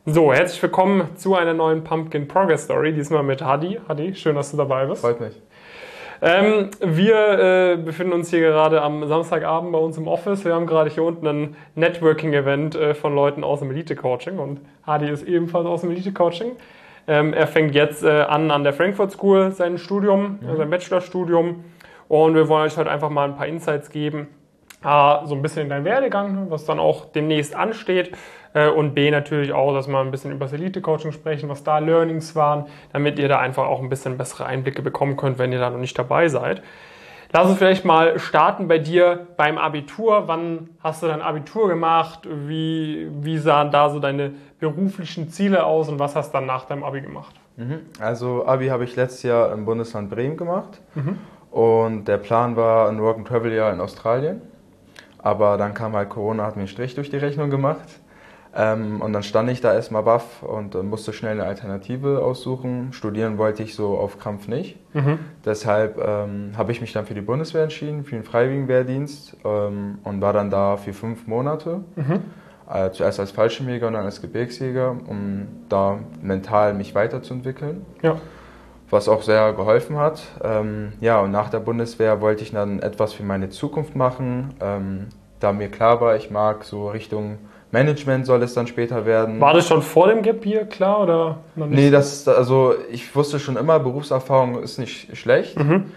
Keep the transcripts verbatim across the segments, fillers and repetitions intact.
So, herzlich willkommen zu einer neuen Pumpkin Progress Story, diesmal mit Hadi. Hadi, schön, dass du dabei bist. Freut mich. Ähm, wir äh, befinden uns hier gerade am Samstagabend bei uns im Office. Wir haben gerade hier unten ein Networking-Event äh, von Leuten aus dem Elite-Coaching und Hadi ist ebenfalls aus dem Elite-Coaching. Ähm, er fängt jetzt äh, an an der Frankfurt School sein Studium, mhm. sein Bachelorstudium, und wir wollen euch heute einfach mal ein paar Insights geben. A, so ein bisschen in deinen Werdegang, was dann auch demnächst ansteht, äh, und B, natürlich auch, dass wir ein bisschen über das Elite-Coaching sprechen, was da Learnings waren, damit ihr da einfach auch ein bisschen bessere Einblicke bekommen könnt, wenn ihr da noch nicht dabei seid. Lass uns vielleicht mal starten bei dir beim Abitur. Wann hast du dein Abitur gemacht? Wie, wie sahen da so deine beruflichen Ziele aus und was hast du dann nach deinem Abi gemacht? Also Abi habe ich letztes Jahr im Bundesland Bremen gemacht, Mhm. und der Plan war ein Work-and-Travel-Jahr in Australien. Aber dann kam halt Corona, hat mir einen Strich durch die Rechnung gemacht. Ähm, und dann stand ich da erstmal baff und äh, musste schnell eine Alternative aussuchen. Studieren wollte ich so auf Krampf nicht. Mhm. Deshalb ähm, habe ich mich dann für die Bundeswehr entschieden, für den Freiwilligenwehrdienst, ähm, und war dann da für fünf Monate. Mhm. Äh, zuerst als Fallschirmjäger und dann als Gebirgsjäger, um da mental mich weiterzuentwickeln. Ja. Was auch sehr geholfen hat. Ähm, ja, und nach der Bundeswehr wollte ich dann etwas für meine Zukunft machen, ähm, da mir klar war, ich mag so Richtung Management soll es dann später werden. War das schon vor dem Gap Year klar oder noch nicht? Nee, das, also ich wusste schon immer, Berufserfahrung ist nicht schlecht. Mhm.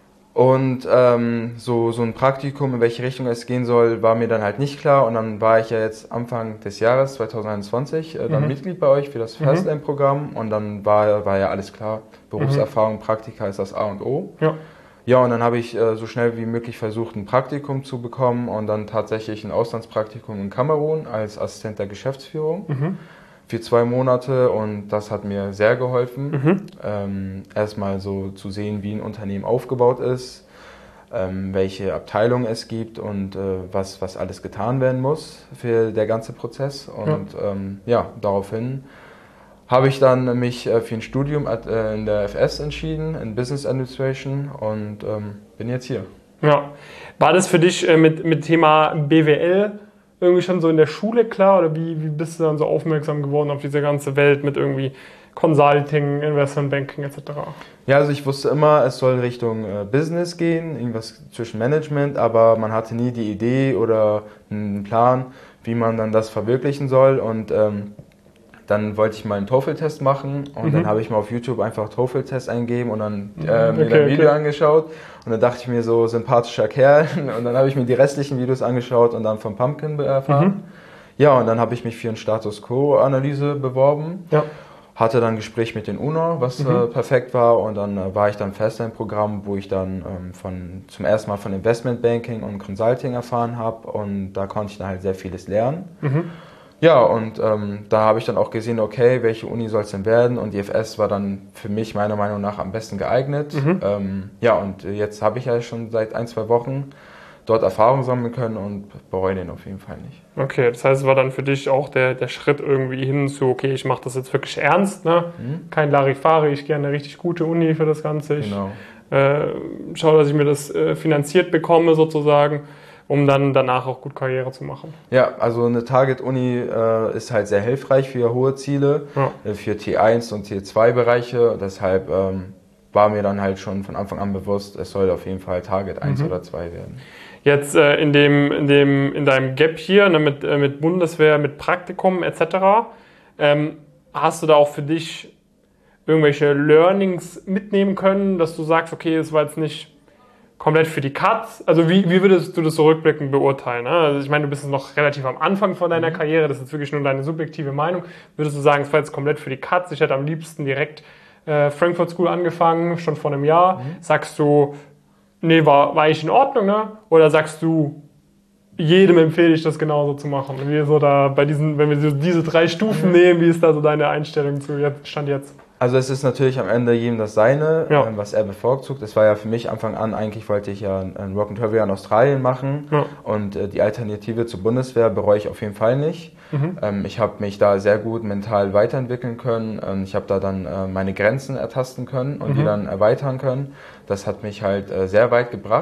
Und ähm, so, so ein Praktikum, in welche Richtung es gehen soll, war mir dann halt nicht klar. Und dann war ich ja jetzt Anfang des Jahres zwanzig einundzwanzig äh, dann mhm. Mitglied bei euch für das Mhm. Fastlane-Programm. Und dann war, war ja alles klar. Berufserfahrung, Praktika ist das A und O. Ja. Ja, und dann habe ich äh, so schnell wie möglich versucht, ein Praktikum zu bekommen und dann tatsächlich ein Auslandspraktikum in Kamerun als Assistent der Geschäftsführung. Mhm. Für zwei Monate, und das hat mir sehr geholfen, Mhm. ähm, erstmal so zu sehen, wie ein Unternehmen aufgebaut ist, ähm, welche Abteilungen es gibt und äh, was, was alles getan werden muss für der ganze Prozess. Und ja, ähm, ja daraufhin habe ich dann mich äh, für ein Studium äh, in der F S entschieden, in Business Administration, und ähm, bin jetzt hier. Ja. War das für dich äh, mit, mit Thema B W L irgendwie schon so in der Schule klar, oder wie, wie bist du dann so aufmerksam geworden auf diese ganze Welt mit irgendwie Consulting, Investment Banking et cetera? Ja, also ich wusste immer, es soll Richtung äh, Business gehen, irgendwas zwischen Management, aber man hatte nie die Idee oder einen Plan, wie man dann das verwirklichen soll. Und ähm, dann wollte ich mal einen TOEFL-Test machen, und mhm. dann habe ich mal auf YouTube einfach TOEFL-Test eingegeben und dann äh, mir okay, ein Video okay. angeschaut, und dann dachte ich mir, so sympathischer Kerl, und dann habe ich mir die restlichen Videos angeschaut und dann von Pumpkin erfahren. Mhm. Ja, und dann habe ich mich für eine Status Quo-Analyse beworben. Ja. Hatte dann ein Gespräch mit den U N O, was mhm. äh, perfekt war, und dann äh, war ich dann fest in einem Programm, wo ich dann ähm, von, zum ersten Mal von Investment Banking und Consulting erfahren habe, und da konnte ich dann halt sehr vieles lernen. Mhm. Ja, und ähm, da habe ich dann auch gesehen, okay, welche Uni soll es denn werden, und die F S war dann für mich meiner Meinung nach am besten geeignet. Mhm. Ähm, ja, und jetzt habe ich ja schon seit ein, zwei Wochen dort Erfahrung sammeln können und bereue den auf jeden Fall nicht. Okay, das heißt, es war dann für dich auch der, der Schritt irgendwie hin zu, okay, ich mache das jetzt wirklich ernst, ne? Mhm. Kein Larifari, ich gehe an eine richtig gute Uni für das Ganze. Ich genau. äh, schaue, dass ich mir das äh, finanziert bekomme sozusagen, um dann danach auch gut Karriere zu machen. Ja, also eine Target-Uni äh, ist halt sehr hilfreich für hohe Ziele, ja. äh, für T eins und T zwei Bereiche. Deshalb ähm, war mir dann halt schon von Anfang an bewusst, es soll auf jeden Fall Target eins mhm. oder zwei werden. Jetzt äh, in, dem, in, dem, in deinem Gap hier, ne, mit, äh, mit Bundeswehr, mit Praktikum et cetera, ähm, hast du da auch für dich irgendwelche Learnings mitnehmen können, dass du sagst, okay, es war jetzt nicht komplett für die Katz? Also wie, wie würdest du das so rückblickend beurteilen? Ne? Also ich meine, du bist jetzt noch relativ am Anfang von deiner mhm. Karriere, das ist jetzt wirklich nur deine subjektive Meinung. Würdest du sagen, es war jetzt komplett für die Katz? Ich hätte am liebsten direkt äh, Frankfurt School angefangen, schon vor einem Jahr. Mhm. Sagst du, nee, war, war eigentlich in Ordnung, ne? Oder sagst du, jedem empfehle ich das genauso zu machen? Wie so da bei diesen, wenn wir so diese drei Stufen mhm. nehmen, wie ist da so deine Einstellung zu jetzt, Stand jetzt? Also es ist natürlich am Ende jedem das Seine, ja. was er bevorzugt. Das war ja für mich Anfang an, eigentlich wollte ich ja ein Work-and-Travel in Australien machen, ja. und äh, die Alternative zur Bundeswehr bereue ich auf jeden Fall nicht. Mhm. Ähm, ich habe mich da sehr gut mental weiterentwickeln können. Ähm, ich habe da dann äh, meine Grenzen ertasten können und mhm. die dann erweitern können. Das hat mich halt äh, sehr weit gebracht.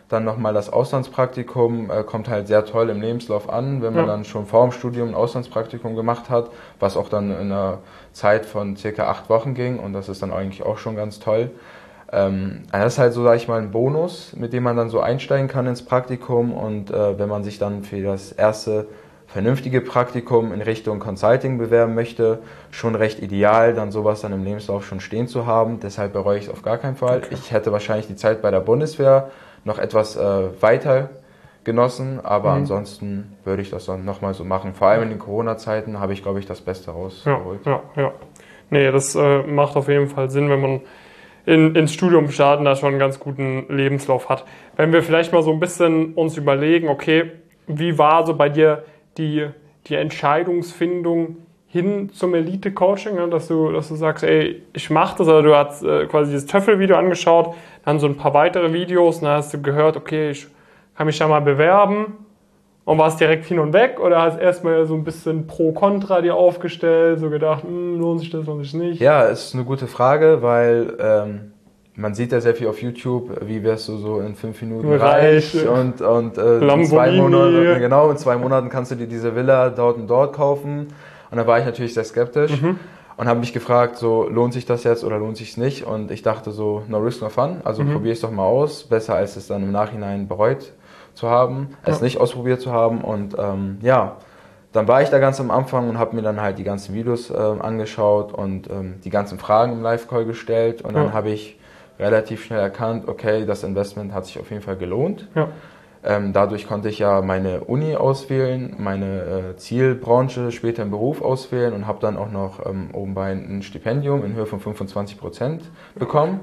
Dann nochmal das Auslandspraktikum, äh, kommt halt sehr toll im Lebenslauf an, wenn man ja. dann schon vor dem Studium ein Auslandspraktikum gemacht hat, was auch dann in einer Zeit von circa acht Wochen ging und das ist dann eigentlich auch schon ganz toll. Ähm, das ist halt so, sag ich mal, ein Bonus, mit dem man dann so einsteigen kann ins Praktikum und äh, wenn man sich dann für das erste vernünftige Praktikum in Richtung Consulting bewerben möchte, schon recht ideal, dann sowas dann im Lebenslauf schon stehen zu haben. Deshalb bereue ich es auf gar keinen Fall. Okay. Ich hätte wahrscheinlich die Zeit bei der Bundeswehr noch etwas äh, weiter genossen, aber mhm. ansonsten würde ich das dann nochmal so machen. Vor allem in den Corona-Zeiten habe ich, glaube ich, das Beste rausgeholt. Ja, ja, ja. Nee, das äh, macht auf jeden Fall Sinn, wenn man in, ins Studium starten da schon einen ganz guten Lebenslauf hat. Wenn wir vielleicht mal so ein bisschen uns überlegen, okay, wie war so bei dir die, die Entscheidungsfindung hin zum Elite-Coaching, ne, dass du, dass du sagst, ey, ich mache das, oder du hast äh, quasi dieses Töffel-Video angeschaut, dann so ein paar weitere Videos, und dann hast du gehört, okay, ich kann mich da mal bewerben und warst direkt hin und weg, oder hast erstmal so ein bisschen Pro-Contra dir aufgestellt, so gedacht, hm, lohnt sich das, lohnt sich nicht? Ja, ist eine gute Frage, weil ähm, man sieht ja sehr viel auf YouTube, wie wirst du so in fünf Minuten reich, reich und, und äh, in zwei Monaten, genau, in zwei Monaten kannst du dir diese Villa dort und dort kaufen. Und da war ich natürlich sehr skeptisch mhm. und habe mich gefragt, so lohnt sich das jetzt oder lohnt sich es nicht? Und ich dachte so, no risk, no fun, also mhm. probiere es doch mal aus, besser als es dann im Nachhinein bereut zu haben, ja. es nicht ausprobiert zu haben. Und ähm, ja, dann war ich da ganz am Anfang und habe mir dann halt die ganzen Videos äh, angeschaut und ähm, die ganzen Fragen im Live-Call gestellt. Und dann ja. habe ich relativ schnell erkannt, okay, das Investment hat sich auf jeden Fall gelohnt. Ja. Ähm, dadurch konnte ich ja meine Uni auswählen, meine äh, Zielbranche später im Beruf auswählen und habe dann auch noch ähm, obenbei ein Stipendium in Höhe von fünfundzwanzig Prozent bekommen.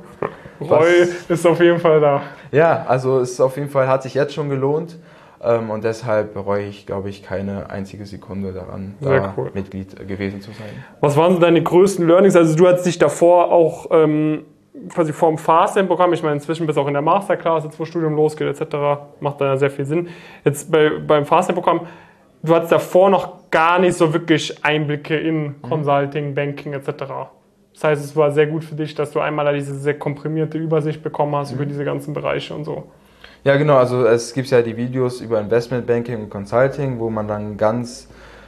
Roy ist auf jeden Fall da. Ja, also es ist auf jeden Fall, hat sich jetzt schon gelohnt ähm, und deshalb bereue ich, glaube ich, keine einzige Sekunde daran, da cool. Mitglied gewesen zu sein. Was waren so deine größten Learnings? Also du hattest dich davor auch ähm, quasi vor dem Fasting-Programm, ich meine, inzwischen bist du auch in der Masterclass, jetzt wo Studium losgeht et cetera, macht da ja sehr viel Sinn. Jetzt bei, beim Fasting-Programm, du hattest davor noch gar nicht so wirklich Einblicke in Consulting, Banking et cetera. Das heißt, es war sehr gut für dich, dass du einmal da diese sehr komprimierte Übersicht bekommen hast mhm. über diese ganzen Bereiche und so. Ja, genau, also es gibt ja die Videos über Investmentbanking und Consulting, wo man dann ganz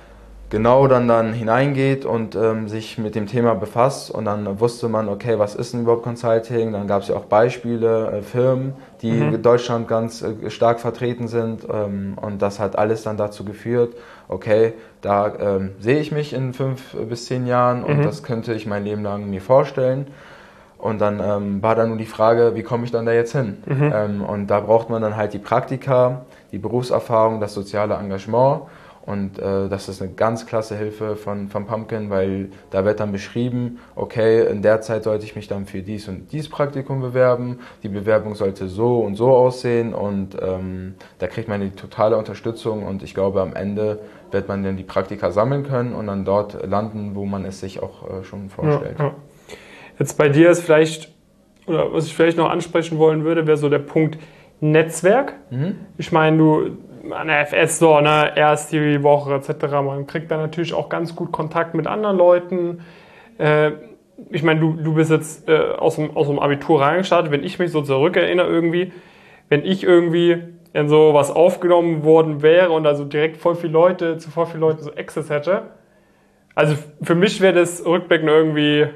genau dann, dann hineingeht und ähm, sich mit dem Thema befasst und dann wusste man, okay, was ist denn überhaupt Consulting? Dann gab es ja auch Beispiele, äh, Firmen, die mhm. in Deutschland ganz äh, stark vertreten sind ähm, und das hat alles dann dazu geführt, okay, da ähm, sehe ich mich in fünf bis zehn Jahren und mhm. das könnte ich mein Leben lang mir vorstellen. Und dann ähm, war dann nur die Frage, wie komme ich dann da jetzt hin? Mhm. Ähm, und da braucht man dann halt die Praktika, die Berufserfahrung, das soziale Engagement. Und äh, das ist eine ganz klasse Hilfe von, von Pumpkin, weil da wird dann beschrieben, okay, in der Zeit sollte ich mich dann für dies und dies Praktikum bewerben, die Bewerbung sollte so und so aussehen und ähm, da kriegt man die totale Unterstützung und ich glaube, am Ende wird man dann die Praktika sammeln können und dann dort landen, wo man es sich auch äh, schon vorstellt. Ja, ja. Jetzt bei dir ist vielleicht, oder was ich vielleicht noch ansprechen wollen würde, wäre so der Punkt Netzwerk. Mhm. Ich meine, du an der F S so, ne, erst die Woche et cetera. Man kriegt da natürlich auch ganz gut Kontakt mit anderen Leuten. Äh, ich meine, du, du bist jetzt äh, aus, dem, aus dem Abitur reingestartet. Wenn ich mich so zurückerinnere irgendwie, wenn ich irgendwie in so was aufgenommen worden wäre und also direkt voll viele Leute, zu voll vielen Leuten so Access hätte, also für mich wäre das rückblickend irgendwie,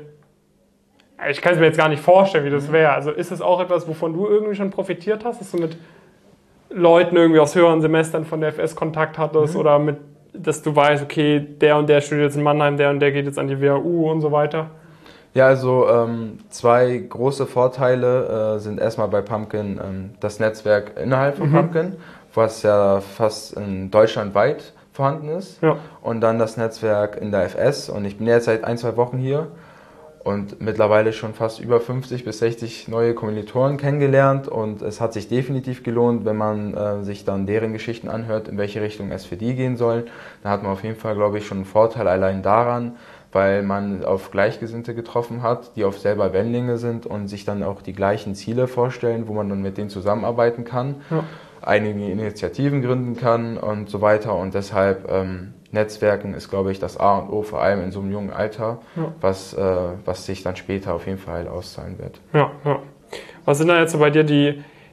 ich kann es mir jetzt gar nicht vorstellen, wie das wäre. Also ist es auch etwas, wovon du irgendwie schon profitiert hast, dass du mit Leuten irgendwie aus höheren Semestern von der F S Kontakt hattest mhm. oder mit, dass du weißt, okay, der und der studiert jetzt in Mannheim, der und der geht jetzt an die W H U und so weiter? Ja, also ähm, zwei große Vorteile äh, sind erstmal bei Pumpkin ähm, das Netzwerk innerhalb von mhm. Pumpkin, was ja fast in Deutschland weit vorhanden ist. Ja. Und dann das Netzwerk in der F S und ich bin jetzt seit ein, zwei Wochen hier. Und mittlerweile schon fast über fünfzig bis sechzig neue Kommilitonen kennengelernt und es hat sich definitiv gelohnt, wenn man äh, sich dann deren Geschichten anhört, in welche Richtung es für die gehen soll. Da hat man auf jeden Fall, glaube ich, schon einen Vorteil allein daran, weil man auf Gleichgesinnte getroffen hat, die auf selber Wellenlänge sind und sich dann auch die gleichen Ziele vorstellen, wo man dann mit denen zusammenarbeiten kann, ja. einige Initiativen gründen kann und so weiter und deshalb ähm, Netzwerken ist, glaube ich, das A und O, vor allem in so einem jungen Alter, ja. was, äh, was sich dann später auf jeden Fall auszahlen wird. Ja, ja. Was sind da jetzt so bei dir die,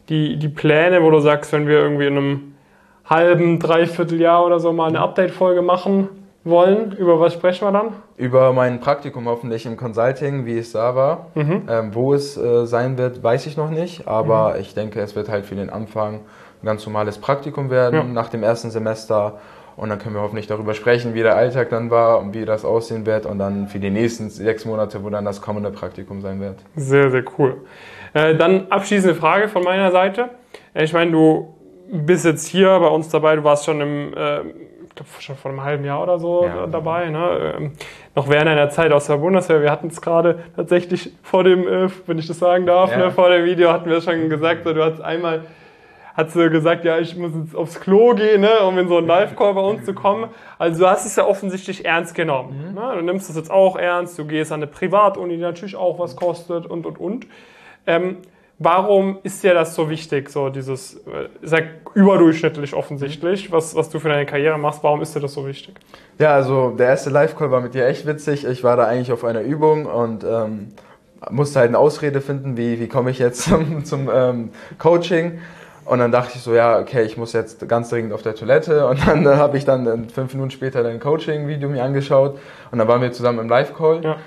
die, die Pläne, wo du sagst, wenn wir irgendwie in einem halben, dreiviertel Jahr oder so mal eine Update-Folge machen wollen, über was sprechen wir dann? Über mein Praktikum hoffentlich im Consulting, wie es da war. Mhm. Ähm, wo es äh, sein wird, weiß ich noch nicht, aber mhm. ich denke, es wird halt für den Anfang ein ganz normales Praktikum werden, ja. nach dem ersten Semester. Und dann können wir hoffentlich darüber sprechen, wie der Alltag dann war und wie das aussehen wird und dann für die nächsten sechs Monate, wo dann das kommende Praktikum sein wird. Sehr, sehr cool. Äh, dann abschließende Frage von meiner Seite. Ich meine, du bist jetzt hier bei uns dabei, du warst schon im, äh, ich glaube schon vor einem halben Jahr oder so ja. dabei, ne? Ähm, noch während einer Zeit aus der Bundeswehr. Wir hatten es gerade tatsächlich vor dem, äh, wenn ich das sagen darf, ja. ne, vor dem Video hatten wir es schon gesagt, so, du hast einmal hat sie gesagt, ja, ich muss jetzt aufs Klo gehen, ne, um in so einen Live-Call bei uns zu kommen. Also du hast es ja offensichtlich ernst genommen. Mhm. Ne? Du nimmst es jetzt auch ernst, du gehst an eine Privatuni, die natürlich auch was kostet und, und, und. Ähm, warum ist dir das so wichtig, so dieses, ist ja überdurchschnittlich offensichtlich, was, was du für deine Karriere machst, warum ist dir das so wichtig? Ja, also der erste Live-Call war mit dir echt witzig. Ich war da eigentlich auf einer Übung und ähm, musste halt eine Ausrede finden, wie, wie komme ich jetzt zum, zum ähm, Coaching. Und dann dachte ich so, ja, okay, ich muss jetzt ganz dringend auf der Toilette. Und dann äh, habe ich dann äh, fünf Minuten später dein Coaching-Video mir angeschaut. Und dann waren wir zusammen im Live-Call. Ja.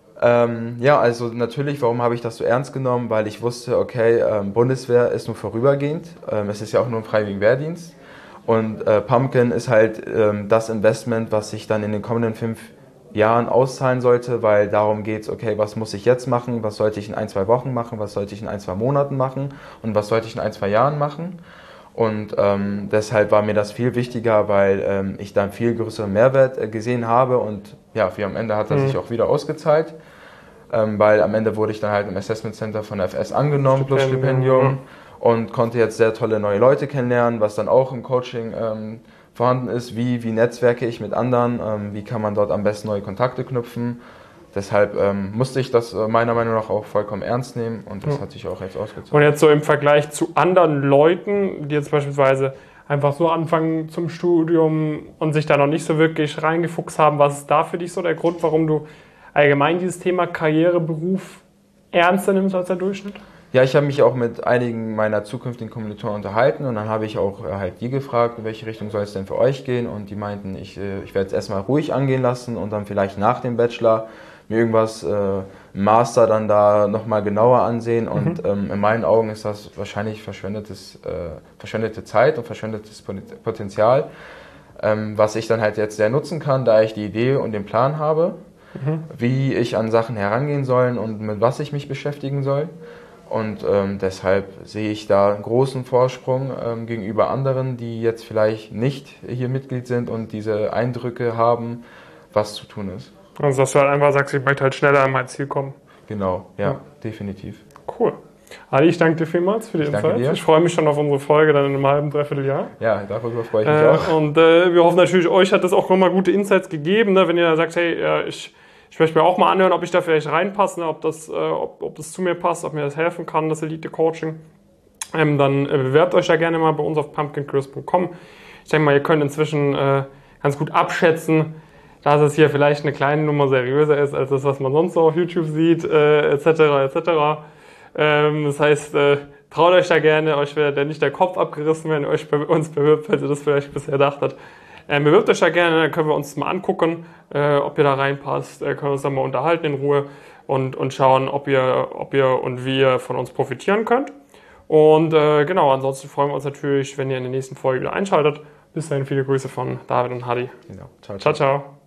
Ähm, ja, also natürlich, warum habe ich das so ernst genommen? Weil ich wusste, okay, ähm, Bundeswehr ist nur vorübergehend. Ähm, es ist ja auch nur ein freiwilliger Wehrdienst. Und äh, Pumpkin ist halt ähm, das Investment, was sich dann in den kommenden fünf Jahren auszahlen sollte, weil darum geht's, okay, was muss ich jetzt machen, was sollte ich in ein, zwei Wochen machen, was sollte ich in ein, zwei Monaten machen und was sollte ich in ein, zwei Jahren machen. Und ähm, deshalb war mir das viel wichtiger, weil ähm, ich da einen viel größeren Mehrwert äh, gesehen habe und ja, wie am Ende hat er mhm. sich auch wieder ausgezahlt, ähm, weil am Ende wurde ich dann halt im Assessment Center von der F S angenommen, plus Stipendium mhm. und konnte jetzt sehr tolle neue Leute kennenlernen, was dann auch im Coaching ähm, vorhanden ist, wie, wie netzwerke ich mit anderen, ähm, wie kann man dort am besten neue Kontakte knüpfen. Deshalb ähm, musste ich das äh, meiner Meinung nach auch vollkommen ernst nehmen und das ja. hat sich auch jetzt ausgezahlt. Und jetzt so im Vergleich zu anderen Leuten, die jetzt beispielsweise einfach so anfangen zum Studium und sich da noch nicht so wirklich reingefuchst haben, was ist da für dich so der Grund, warum du allgemein dieses Thema Karriere, Beruf ernster nimmst als der Durchschnitt? Ja, ich habe mich auch mit einigen meiner zukünftigen Kommilitonen unterhalten und dann habe ich auch äh, halt die gefragt, in welche Richtung soll es denn für euch gehen und die meinten, ich, äh, ich werde es erstmal ruhig angehen lassen und dann vielleicht nach dem Bachelor mir irgendwas, äh, Master dann da nochmal genauer ansehen und mhm. ähm, in meinen Augen ist das wahrscheinlich verschwendetes, äh, verschwendete Zeit und verschwendetes Potenzial, ähm, was ich dann halt jetzt sehr nutzen kann, da ich die Idee und den Plan habe, mhm. wie ich an Sachen herangehen soll und mit was ich mich beschäftigen soll. Und ähm, deshalb sehe ich da einen großen Vorsprung ähm, gegenüber anderen, die jetzt vielleicht nicht hier Mitglied sind und diese Eindrücke haben, was zu tun ist. Also dass du halt einfach sagst, ich möchte halt schneller an mein Ziel kommen. Genau, ja, ja. definitiv. Cool. Ali, ich danke dir vielmals für die ich Insights. Ich freue mich schon auf unsere Folge dann in einem halben, dreiviertel Jahr. Ja, darüber freue ich mich äh, auch. Und äh, wir hoffen natürlich, euch hat das auch nochmal gute Insights gegeben, ne? Wenn ihr sagt, hey, äh, ich... Ich möchte mir auch mal anhören, ob ich da vielleicht reinpasse, ne, ob, das, äh, ob, ob das zu mir passt, ob mir das helfen kann, das Elite-Coaching. Ähm, dann äh, bewerbt euch da gerne mal bei uns auf pumpkin crisp punkt com. Ich denke mal, ihr könnt inzwischen äh, ganz gut abschätzen, dass es hier vielleicht eine kleine Nummer seriöser ist, als das, was man sonst so auf YouTube sieht, äh, et cetera et cetera. Ähm, das heißt, äh, traut euch da gerne, euch wird ja nicht der Kopf abgerissen, wenn ihr euch bei uns bewirbt, falls ihr das vielleicht bisher dachtet. Ähm, bewirbt euch da gerne, dann können wir uns mal angucken, äh, ob ihr da reinpasst, äh, können wir uns dann mal unterhalten in Ruhe und, und schauen, ob ihr, ob ihr und wie ihr von uns profitieren könnt. Und äh, genau, ansonsten freuen wir uns natürlich, wenn ihr in der nächsten Folge wieder einschaltet. Bis dahin viele Grüße von David und Hadi. Genau. Ciao, ciao. ciao, ciao.